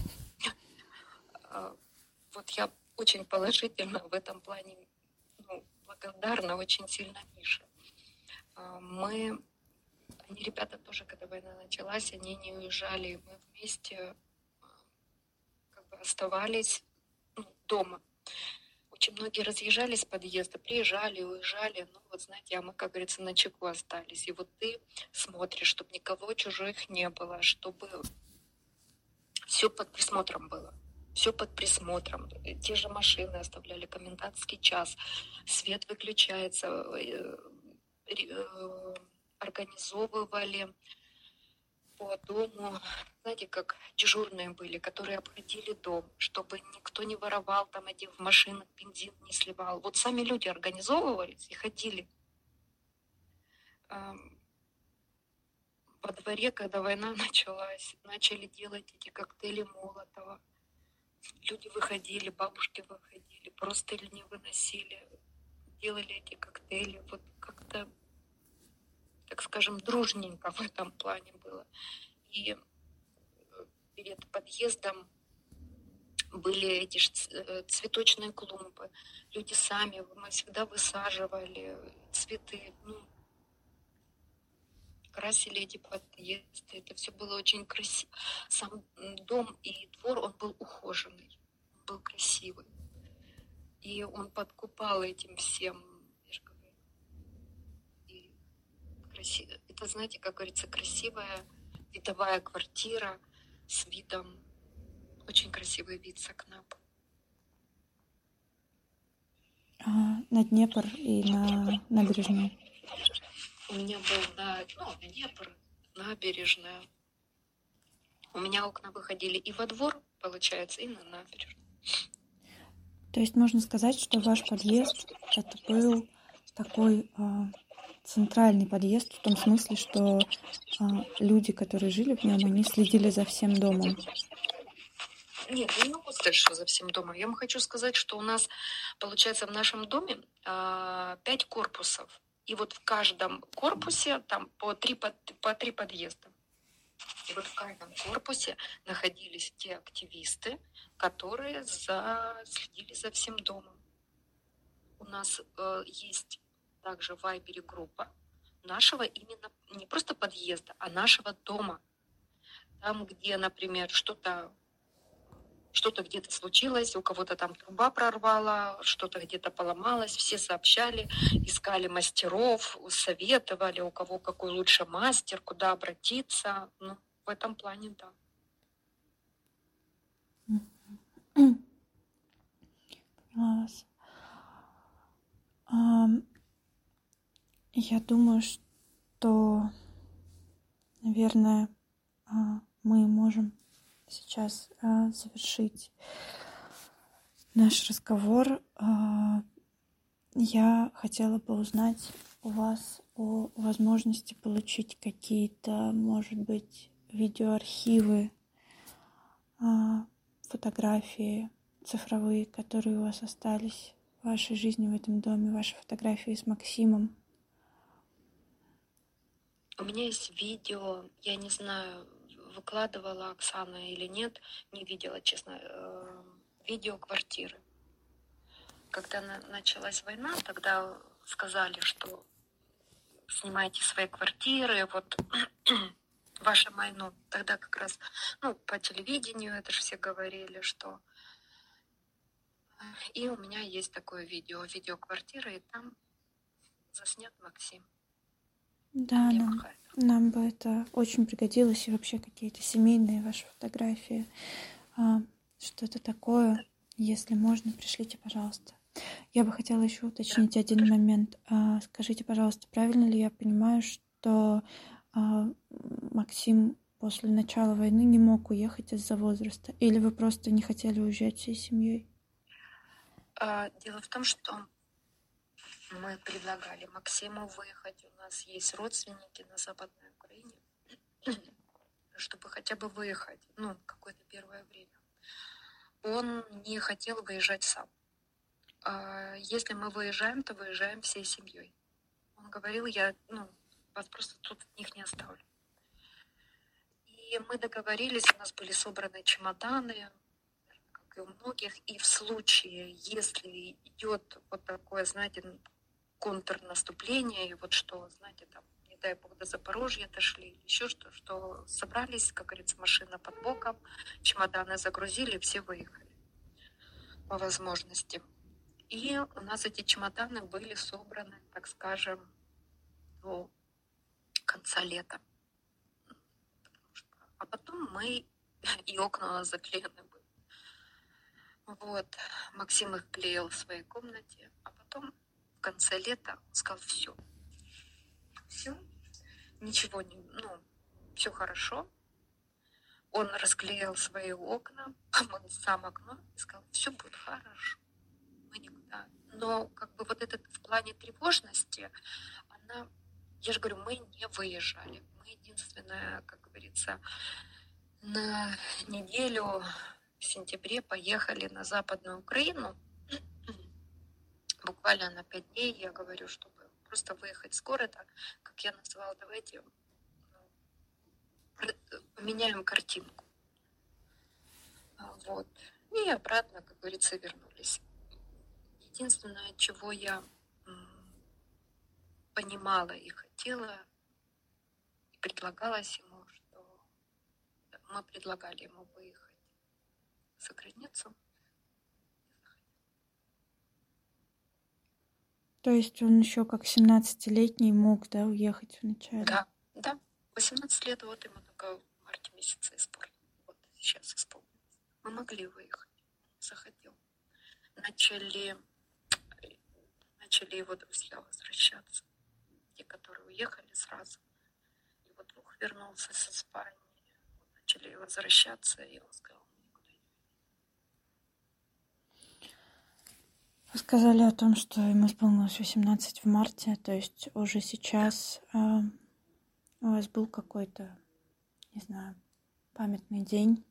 А, Вот я очень положительно в этом плане, ну, благодарна очень сильно Мише. А, Мы, они, ребята, тоже, когда война началась, они не уезжали, мы вместе а, как бы оставались, ну, дома. Очень многие разъезжали с подъезда, приезжали, уезжали, ну вот знаете, а мы, как говорится, на чеку остались. И вот ты смотришь, чтобы никого чужих не было, чтобы все под присмотром было. Все под присмотром. Те же машины оставляли, комендантский час, свет выключается, э, э, организовывали по дому, знаете, как дежурные были, которые обходили дом, чтобы никто не воровал там этих в машинах, бензин не сливал. Вот сами люди организовывались и ходили. Ам, Во дворе, когда война началась, начали делать эти коктейли Молотова. Люди выходили, бабушки выходили, просто не выносили, делали эти коктейли. Вот как-то, так скажем, дружненько в этом плане было. И перед подъездом были эти ж цветочные клумбы. Люди сами, мы всегда высаживали цветы, ну, красили эти подъезды. Это все было очень красиво. Сам дом и двор, он был ухоженный, он был красивый. И он подкупал этим всем, я же говорю, и красиво. Это, знаете, как говорится, красивая видовая квартира с видом, очень красивый вид с окна. А, на Днепр и на набережную. У меня был на, ну, Днепр, набережная. У меня окна выходили и во двор, получается, и на набережную. То есть можно сказать, что ваш подъезд это был такой а, центральный подъезд в том смысле, что а, люди, которые жили в нем, они следили за всем домом. Нет, я не могу сказать, что за всем домом. Я вам хочу сказать, что у нас, получается, в нашем доме а, пять корпусов. И вот в каждом корпусе там по три, под, по три подъезда. И вот в каждом корпусе находились те активисты, которые за, следили за всем домом. У нас э, есть также в Вайбере группа нашего именно, не просто подъезда, а нашего дома. Там, где, например, что-то что-то где-то случилось, у кого-то там труба прорвала, что-то где-то поломалось, все сообщали, искали мастеров, советовали, у кого какой лучше мастер, куда обратиться. Ну, в этом плане, да. Класс. А, я думаю, что, наверное, а, мы можем сейчас а, завершить наш разговор. А, я хотела бы узнать у вас о возможности получить какие-то, может быть, видеоархивы, а, фотографии цифровые, которые у вас остались в вашей жизни в этом доме, ваши фотографии с Максимом. У меня есть видео, я не знаю, выкладывала Оксана или нет, не видела, честно, э, видео квартиры. Когда на, началась война, тогда сказали, что снимайте свои квартиры, вот ваше майно. Тогда как раз, ну, по телевидению это же все говорили, что... И у меня есть такое видео, видео квартиры, и там заснят Максим. Да, нам, нам бы это очень пригодилось, и вообще какие-то семейные ваши фотографии, а, что-то такое, если можно, пришлите, пожалуйста. Я бы хотела еще уточнить один момент. А, скажите, пожалуйста, правильно ли я понимаю, что а, Максим после начала войны не мог уехать из-за возраста? Или вы просто не хотели уезжать всей семьей? А, дело в том, что мы предлагали Максиму выехать. У нас есть родственники на Западной Украине, чтобы хотя бы выехать, ну, какое-то первое время. Он не хотел выезжать сам. А если мы выезжаем, то выезжаем всей семьей. Он говорил, я, ну, вас просто тут от них не оставлю. И мы договорились, у нас были собраны чемоданы, как и у многих, и в случае, если идет вот такое, знаете, контрнаступление, и вот что, знаете, там, не дай бог, до Запорожья дошли, или еще что, что собрались, как говорится, машина под боком, чемоданы загрузили, все выехали по возможности. И у нас эти чемоданы были собраны, так скажем, до конца лета. А потом мы, и окна у нас заклеены были. Вот, Максим их клеил в своей комнате, а потом в конце лета он сказал, все, все, ничего не, ну, все хорошо. Он расклеил свои окна, помыл сам окно и сказал, все будет хорошо. Мы никуда. Но как бы вот этот в плане тревожности, она, я же говорю, мы не выезжали. Мы единственное, как говорится, на неделю в сентябре поехали на Западную Украину. Буквально на пять дней, я говорю, чтобы просто выехать с города, как я назвала, давайте поменяем картинку. Вот. И обратно, как говорится, вернулись. Единственное, чего я понимала и хотела, и предлагалось ему, что мы предлагали ему выехать за границу. То есть он еще как семнадцатилетний мог, да, уехать вначале? Да, да. восемнадцать лет, вот ему только в марте месяце исполнилось. Вот сейчас исполнилось. Мы могли выехать. Захотел. Начали, начали его друзья возвращаться. Те, которые уехали сразу. Его друг вернулся с Испании. Начали возвращаться, и он сказал, никуда не уедем. Вы сказали о том, что ему исполнилось восемнадцать в марте, то есть уже сейчас а, у вас был какой-то, не знаю, памятный день.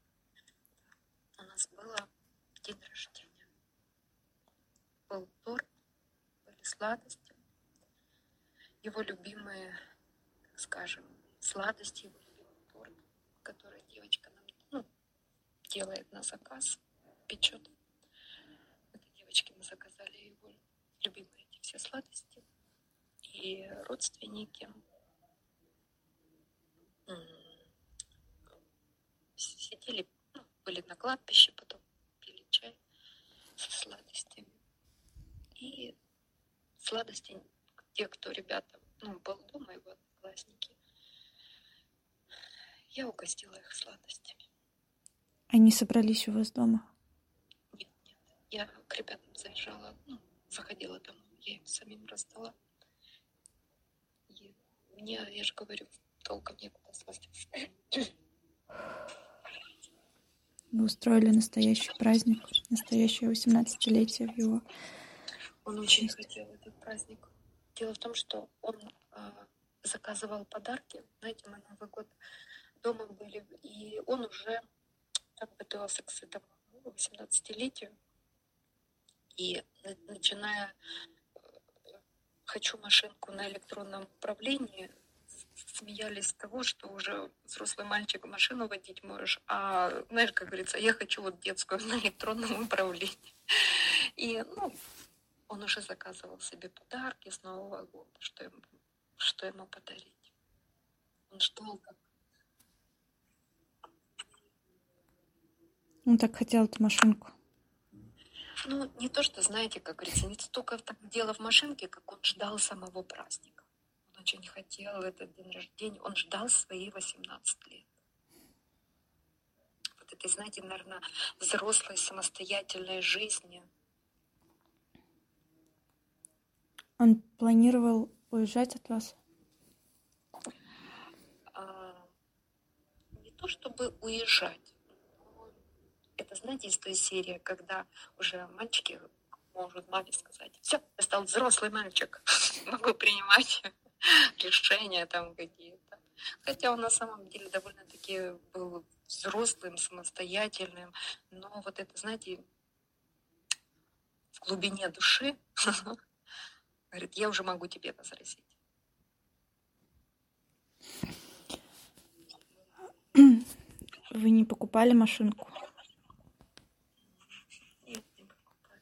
У нас было день рождения. Был торт, были сладости. Его любимые, так скажем, сладости, его любимый торт, который девочка нам ну, делает на заказ, печет. Этой девочке мы заказали его любимые эти все сладости. И родственники сидели, ну, были на кладбище, потом пили чай со сладостями. И сладости, те, кто ребята, ну, был дома, его одноклассники, я угостила их сладостями. Они собрались у вас дома? Нет, нет. Я к ребятам заезжала, ну, заходила домой, я им самим раздала. И мне, я же говорю, толком некуда слазить. Вы устроили настоящий праздник, настоящее восемнадцатилетие в его Он очень хотел этот праздник. Дело в том, что он э, заказывал подарки. Знаете, мы Новый год дома были, и он уже так готовился к этому восемнадцатилетию. И начиная «хочу машинку на электронном управлении», смеялись с того, что уже взрослый мальчик машину водить можешь, а, знаешь, как говорится, я хочу вот детскую на электронном управлении. И, ну, он уже заказывал себе подарки с Нового года, что ему, что ему подарить. Он ждал как... Он так хотел эту машинку. Ну, не то, что, знаете, как говорится, не столько так дело в машинке, как он ждал самого праздника. Он очень хотел этот день рождения, он ждал свои восемнадцать лет. Вот это, знаете, наверное, взрослой самостоятельной жизни. Он планировал уезжать от вас? А, не то, чтобы уезжать. Это, знаете, из той серии, когда уже мальчики могут маме сказать: все, я стал взрослый мальчик, могу принимать решения там какие-то. Хотя он на самом деле довольно-таки был взрослым, самостоятельным, но вот это, знаете, в глубине души говорит: я уже могу тебе возразить. Вы не покупали машинку? Нет, не покупали.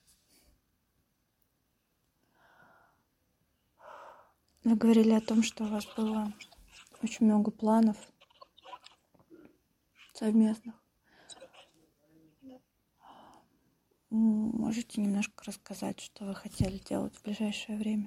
Вы говорили о том, что у вас было очень много планов совместных. Можете немножко рассказать, что вы хотели делать в ближайшее время?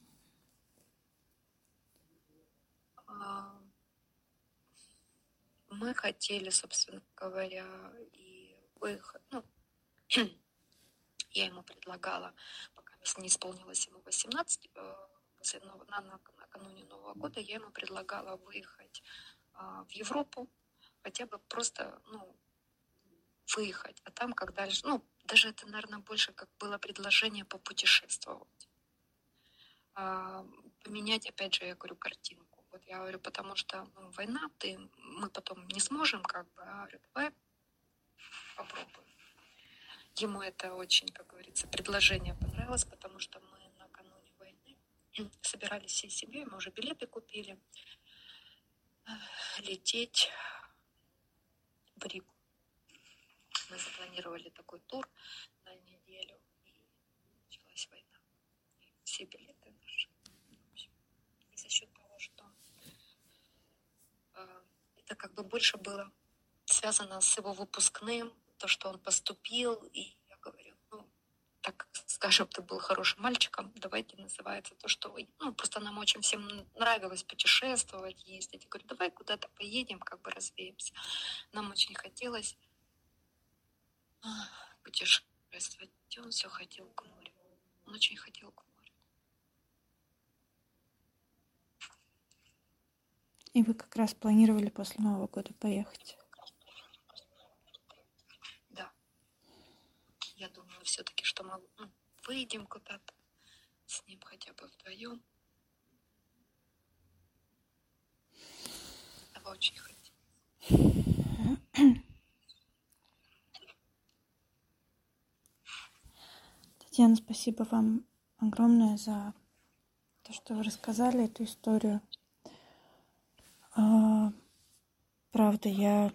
Мы хотели, собственно говоря, и выехать. Ну, я ему предлагала, пока не исполнилось ему восемнадцать, после, на, на, накануне Нового года, я ему предлагала выехать а, в Европу, хотя бы просто, ну, выехать. А там, как дальше, ну, даже это, наверное, больше как было предложение попутешествовать. А, поменять, опять же, я говорю, картинку. Вот я говорю, потому что, ну, война, ты, мы потом не сможем, как бы, а говорю, давай попробуем. Ему это очень, как говорится, предложение понравилось, потому что мы накануне войны собирались всей семьей, мы уже билеты купили, лететь в Ригу. Мы запланировали такой тур на неделю, и началась война. И все билеты наши. И за счет того, что э, это как бы больше было связано с его выпускным, то, что он поступил, и я говорю, ну, так, скажем, ты был хорошим мальчиком, давайте, называется то, что вы... Ну, просто нам очень всем нравилось путешествовать, ездить. Я говорю, давай куда-то поедем, как бы развеемся. Нам очень хотелось путешествовать. И он все хотел к морю. Он очень хотел к морю. И вы как раз планировали после Нового года поехать? Да. Я думаю, все-таки, что мы ну, выйдем куда-то с ним хотя бы вдвоем. Этого очень хотим. Татьяна, спасибо вам огромное за то, что вы рассказали эту историю. А, правда, я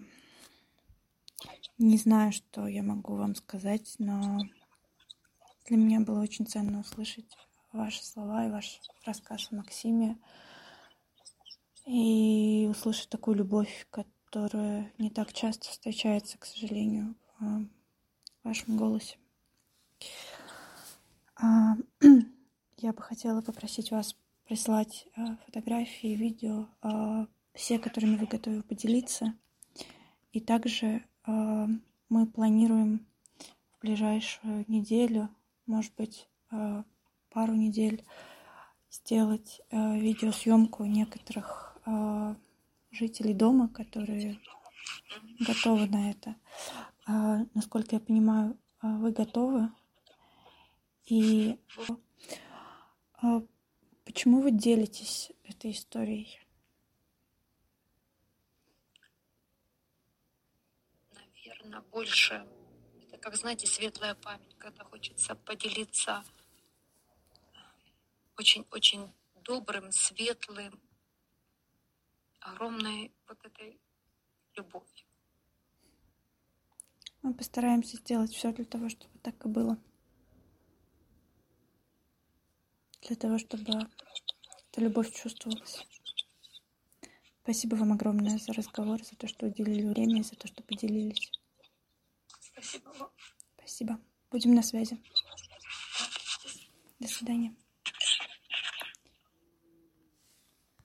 не знаю, что я могу вам сказать, но для меня было очень ценно услышать ваши слова и ваш рассказ о Максиме. И услышать такую любовь, которая не так часто встречается, к сожалению, в вашем голосе. Я бы хотела попросить вас прислать фотографии, видео, все, которыми вы готовы поделиться. И также мы планируем в ближайшую неделю, может быть, пару недель, сделать видеосъемку некоторых жителей дома, которые готовы на это. Насколько я понимаю, вы готовы. И почему вы делитесь этой историей? Наверное, больше. Это, как, знаете, светлая память, когда хочется поделиться очень-очень добрым, светлым, огромной вот этой любовью. Мы постараемся сделать все для того, чтобы так и было. Для того, чтобы эта любовь чувствовалась. Спасибо вам огромное за разговор, за то, что уделили время и за то, что поделились. Спасибо вам. Спасибо. Будем на связи. До свидания.